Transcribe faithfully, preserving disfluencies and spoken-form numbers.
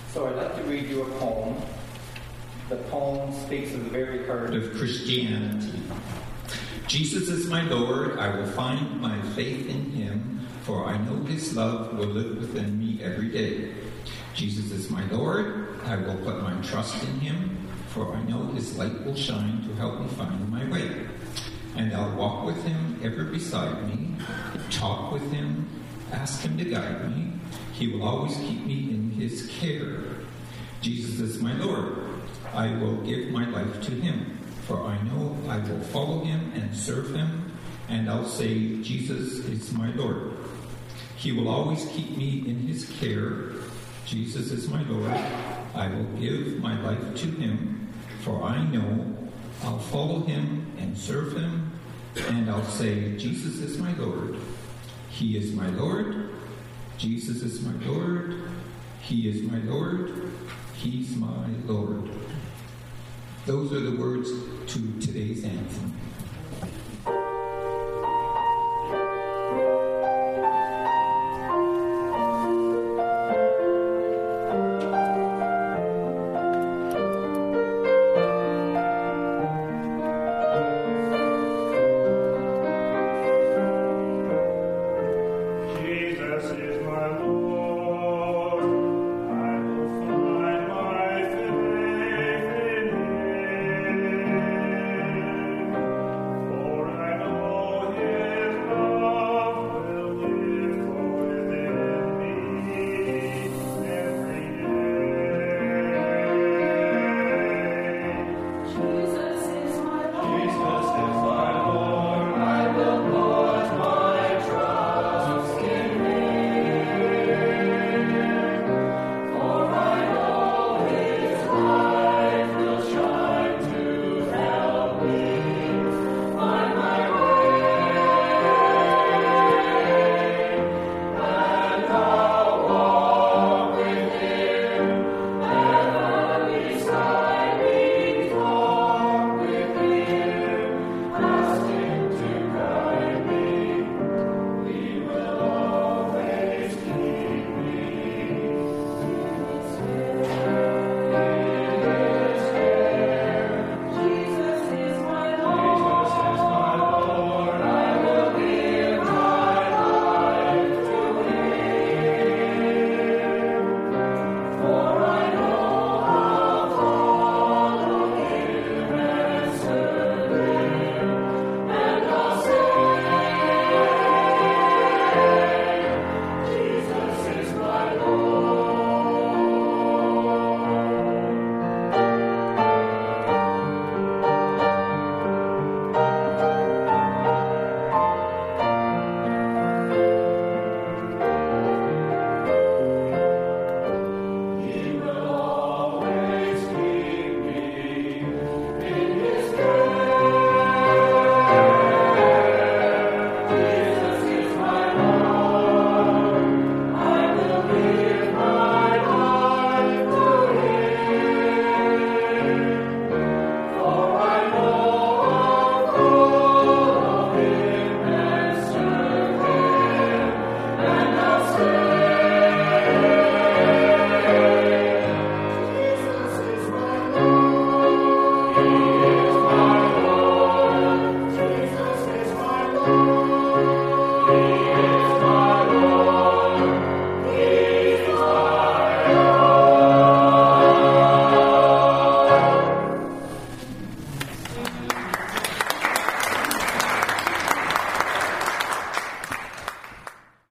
So I'd like to read you a poem. The poem speaks of the very heart of Christianity. Jesus is my Lord, I will find my faith in him, for I know his love will live within me every day. Jesus is my Lord, I will put my trust in him, for I know his light will shine to help me find my way. And I'll walk with him ever beside me, talk with him, ask him to guide me. He will always keep me in his care. Jesus is my Lord, I will give my life to him, for I know I will follow him and serve him, and I'll say, Jesus is my Lord. He will always keep me in his care. Jesus is my Lord. I will give my life to him, for I know I'll follow him and serve him, and I'll say, Jesus is my Lord. He is my Lord. Jesus is my Lord. He is my Lord. He's my Lord. Those are the words to today's anthem.